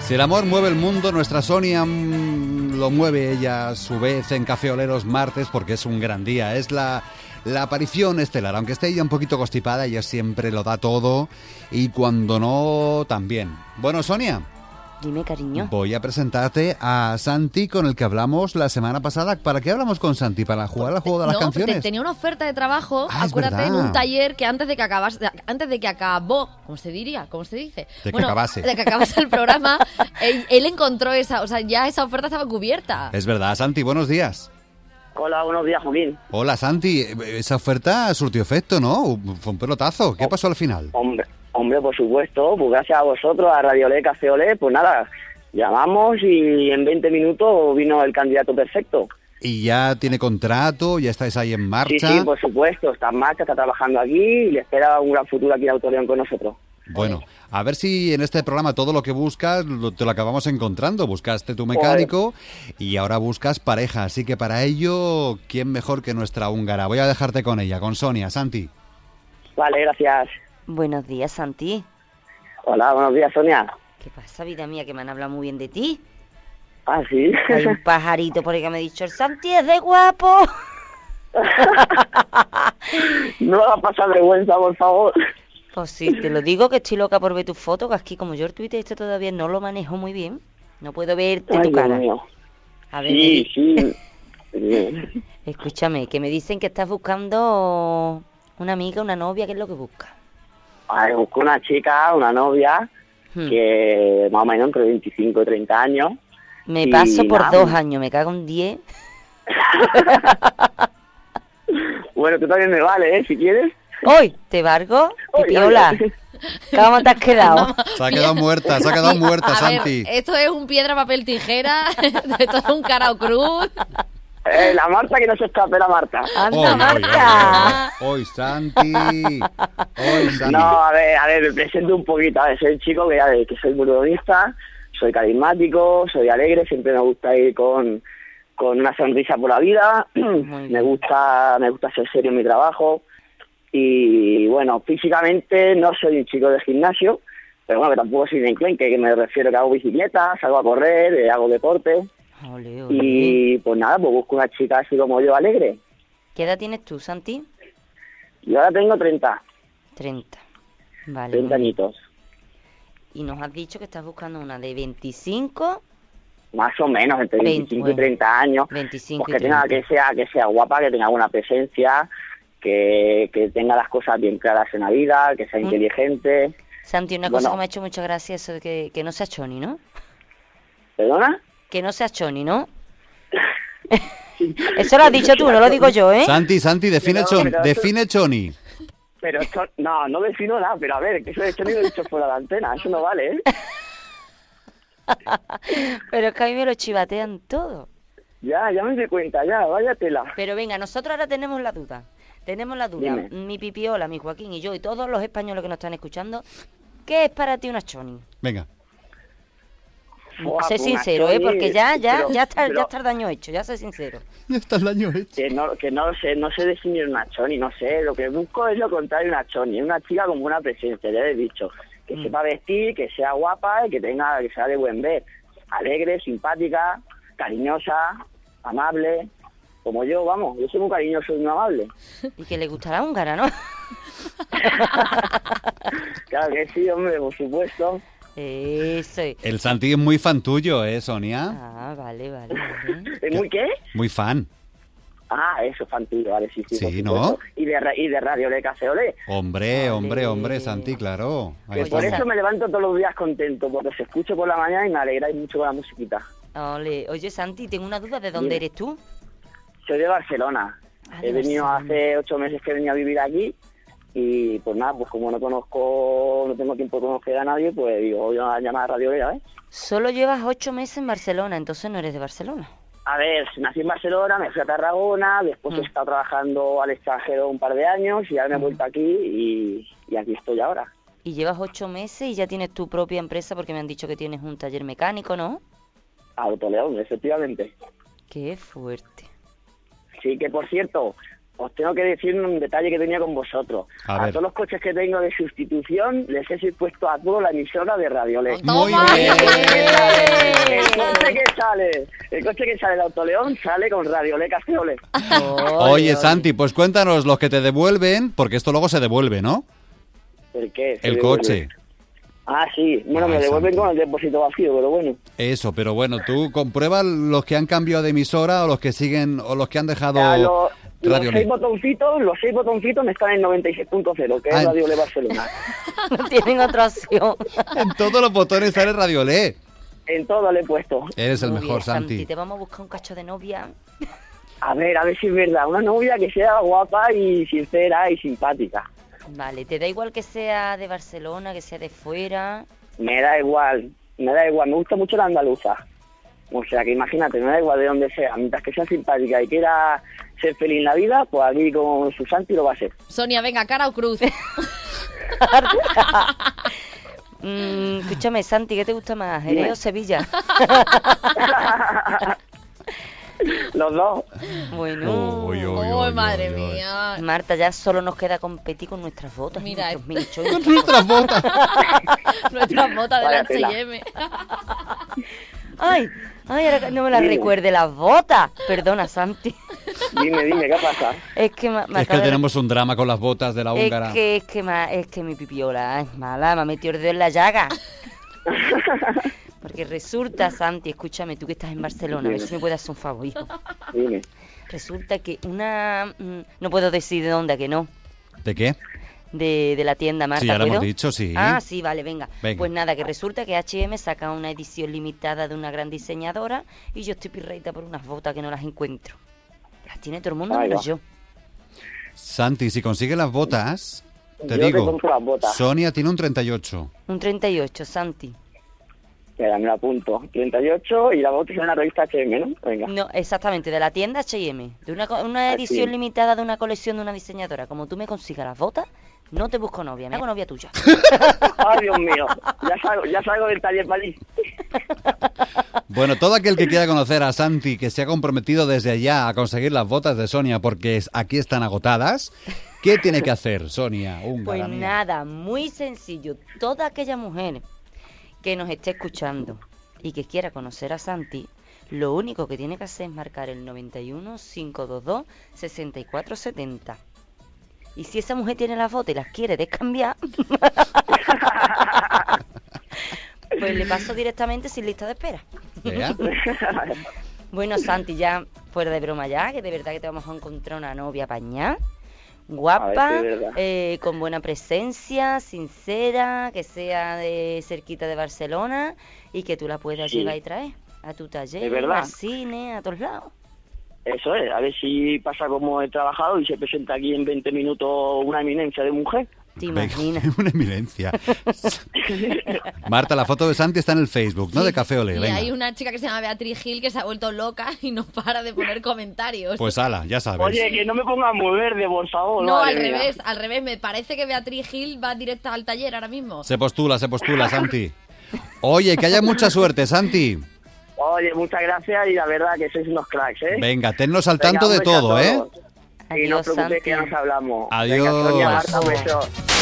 Si el amor mueve el mundo, nuestra Sonia lo mueve ella a su vez en Café Olé los martes porque es un gran día. Es la aparición estelar. Aunque esté ella un poquito constipada, ella siempre lo da todo y cuando no, también. Bueno, Sonia. Dime, cariño. Voy a presentarte a Santi, con el que hablamos la semana pasada. ¿Para qué hablamos con Santi? ¿Para jugar al juego de las canciones? Tenía una oferta de trabajo, es acuérdate, verdad. en un taller que antes de que acabó, ¿cómo se diría? ¿Cómo se dice? De que acabase. De que acabase el programa, él encontró ya esa oferta estaba cubierta. Es verdad, Santi, buenos días. Hola, buenos días, Joaquín. Hola, Santi. Esa oferta surtió efecto, ¿no? Fue un pelotazo. ¿Qué pasó al final? Hombre, por supuesto, pues gracias a vosotros, a Radio Olé, Café Olé, pues nada, llamamos y en 20 minutos vino el candidato perfecto. ¿Y ya tiene contrato? ¿Ya estáis ahí en marcha? Sí, por supuesto, está en marcha, está trabajando aquí y le espera un gran futuro aquí en Autoleón con nosotros. Bueno, a ver si en este programa todo lo que buscas te lo acabamos encontrando. Buscaste tu mecánico y ahora buscas pareja. Así que para ello, ¿quién mejor que nuestra húngara? Voy a dejarte con ella, con Sonia. Santi. Vale, gracias. Buenos días, Santi. Hola, buenos días, Sonia. ¿Qué pasa, vida mía, que me han hablado muy bien de ti? Ah, sí. Hay un pajarito por ahí que me ha dicho, el Santi es de guapo. No va a pasar vergüenza, por favor. Pues sí, te lo digo que estoy loca por ver tus fotos, que aquí como yo el Twitter este todavía no lo manejo muy bien, no puedo verte tu cara. Mío. A ver, Sí. Escúchame, que me dicen que estás buscando una amiga, una novia, ¿qué es lo que buscas? A ver, busco una chica, una novia, que más o menos entre 25 y 30 años. Me y paso por nada. 2 años, me cago en 10. Bueno, tú también me vale, Si quieres. ¡Hoy! ¿Te vargo? Pipiola. ¿Cómo te has quedado? Se ha quedado muerta, A Santi. ver, esto es un piedra, papel, tijera, esto es un carao cruz. La Marta, que no se escape la Marta. ¡Anda, Marta! Hoy, Santi. Hoy, Santi. No, a ver, me presento un poquito. A ver, soy un chico que soy muy hedonista, soy carismático, soy alegre, siempre me gusta ir con una sonrisa por la vida. Me gusta ser serio en mi trabajo. Y bueno, físicamente no soy un chico de gimnasio, pero bueno, que tampoco soy de enclenque, que me refiero que hago bicicleta, salgo a correr, hago deporte. Ole. Y pues nada, pues busco una chica así como yo, alegre. ¿Qué edad tienes tú, Santi? Yo ahora tengo 30 Vale. añitos. Y nos has dicho que estás buscando una de 25... Más o menos, entre 25 y 30 años. 25 pues y 30. que sea guapa, que tenga buena presencia, que tenga las cosas bien claras en la vida, que sea inteligente. Santi, una cosa que me ha hecho mucha gracia, eso de que no sea choni, ¿no? ¿Perdona? Que no sea choni, ¿no? Eso lo has dicho tú, no lo digo yo, ¿eh? Santi, define Pero define Choni. Pero esto, no defino nada, pero a ver, que eso de hecho ni lo he dicho fuera de la antena, eso no vale, ¿eh? Pero es que a mí me lo chivatean todo. Ya me di cuenta, vaya tela. Pero venga, nosotros ahora tenemos la duda. Dime. Mi Pipiola, mi Joaquín y yo y todos los españoles que nos están escuchando, ¿qué es para ti una choni? Venga. Sé Pues sincero, una choni, porque ya está pero- el daño hecho, ya sé sincero. Ya está el año hecho. Que no sé definir una choni, no sé, lo que busco es lo contrario de una choni, una chica con buena presencia, ya he dicho, que sepa vestir, que sea guapa y que sea de buen ver, alegre, simpática, cariñosa, amable, como yo, vamos, yo soy muy cariñoso y muy amable. Y que le gustará húngara, ¿no? Claro que sí, hombre, por supuesto. Eso. El Santi es muy fan tuyo, Sonia? Ah, vale. ¿Es muy qué? Muy fan. Ah, eso, fantillo, vale, sí, por Sí, supuesto. ¿no? Y de Radio Olé, Café Olé. Hombre, Santi, claro. Ahí Que por estamos. eso me levanto todos los días contento, porque os escucho por la mañana y me alegráis mucho con la musiquita. Ole. Oye, Santi, tengo una duda, ¿de dónde Dime. eres tú? Soy de Barcelona. De He venido Barcelona. hace 8 meses que venía a vivir aquí y pues nada, pues como no tengo tiempo de conocer a nadie, pues digo, voy a llamar a Radio Olé, ¿ves? Solo llevas 8 meses en Barcelona, entonces no eres de Barcelona. A ver, nací en Barcelona, me fui a Tarragona, después he estado trabajando al extranjero un par de años y ahora me he vuelto aquí y aquí estoy ahora. Y llevas 8 meses y ya tienes tu propia empresa porque me han dicho que tienes un taller mecánico, ¿no? Autoleón, efectivamente. Qué fuerte. Sí, que por cierto, os tengo que decir un detalle que tenía con vosotros. A A ver. todos los coches que tengo de sustitución les he puesto a todos la emisora de Radiolet. Muy ¡Toma! bien. El coche que sale de Autoleón sale con Radiolet Café Olé. Oye, Santi, pues cuéntanos los que te devuelven, porque esto luego se devuelve, ¿no? ¿El qué? ¿Se El devuelve? coche. Ah, sí. Bueno, Ay, me devuelven Santi. con el depósito vacío, pero bueno. Eso, pero bueno, tú comprueba los que han cambiado de emisora o los que siguen o los que han dejado Los Radio seis Ley. botoncitos están en 96.0, que Ah, es Radio Le Barcelona. No tienen otra opción. En todos los botones sale Radio Ley. En todo le he puesto. Eres el Muy mejor, bien, Santi. Te vamos a buscar un cacho de novia. A ver si es verdad. Una novia que sea guapa y sincera y simpática. Vale, ¿te da igual que sea de Barcelona, que sea de fuera? Me da igual. Me gusta mucho la andaluza. O sea, que imagínate, me da igual de donde sea. Mientras que sea simpática y quiera ser feliz en la vida, pues aquí con su Santi lo va a ser. Sonia, venga, cara o cruz. Escúchame, Santi, ¿qué te gusta más, Dime. Jerez o Sevilla? Los dos. Bueno, Uy, ¡Oh, madre mía! Marta, ya solo nos queda competir con nuestras botas, y Mira, nuestros minchos. Con nuestras botas. Nuestra bota Vaya del tela. H&M. Ay, ahora que no me las Dime. recuerde, las botas. Perdona, Santi. Dime, ¿qué pasa? Es que me Es que acaba de- tenemos un drama con las botas de la húngara. Es que mi pipiola es mala, me ha metido el dedo en la llaga. Porque resulta, Santi, escúchame, tú que estás en Barcelona, a ver si me puedes hacer un favor, hijo. Dime. Resulta que no puedo decir de dónde, ¿a que no? ¿De qué? De la tienda, Marta, Sí, ya lo ¿puedo? hemos dicho, sí. Ah, sí, vale, venga. Venga. Pues nada, que resulta que H&M saca una edición limitada de una gran diseñadora y yo estoy pirreita por unas botas que no las encuentro. Las tiene todo el mundo Ahí menos va. yo. Santi, si consigues las botas, te Yo te digo, compro las botas. Sonia tiene un 38. Un 38, Santi. Espera, me lo apunto. 38 y la bota es una revista H&M, ¿no? Venga. No, exactamente, de la tienda H&M. De una Ah, edición sí. limitada de una colección de una diseñadora. Como tú me consigas las botas, no te busco novia, me hago novia tuya. Ay, Dios mío. Ya salgo del taller para allí. Bueno, todo aquel que quiera conocer a Santi, que se ha comprometido desde ya a conseguir las botas de Sonia porque aquí están agotadas, ¿qué tiene que hacer, Sonia? Húngara Pues mía? nada, muy sencillo. Toda aquella mujer que nos esté escuchando y que quiera conocer a Santi, lo único que tiene que hacer es marcar el 91 522 6470. Y si esa mujer tiene las botas y las quiere descambiar, pues le paso directamente sin lista de espera. Vea. Bueno, Santi, ya fuera de broma ya, que de verdad que te vamos a encontrar una novia pañá, A guapa, ver si es verdad. con buena presencia, sincera, que sea de cerquita de Barcelona y que tú la puedas Sí. llevar y traer a tu ¿Es taller, verdad? al cine, a todos lados. Eso es, a ver si pasa como he trabajado y se presenta aquí en 20 minutos una eminencia de mujer. ¿Te Venga, imaginas? una eminencia. Marta, la foto de Santi está en el Facebook, ¿no? Sí, De Café Olé, y venga. hay una chica que se llama Beatriz Gil que se ha vuelto loca y no para de poner comentarios. Pues ala, ya sabes. Oye, que no me pongas muy verde, por favor. no, madre al mía. revés. Me parece que Beatriz Gil va directa al taller ahora mismo. Se postula, Santi. Oye, que haya mucha suerte, Santi. Oye, muchas gracias y la verdad que sois unos cracks, ¿eh? Venga, tennos al Venga, tanto un de beso a todo, ¿eh? todos. Y no os Adiós, preocupéis Santi. que ya nos hablamos. Adiós. Venga, Sonia, Marta, un beso.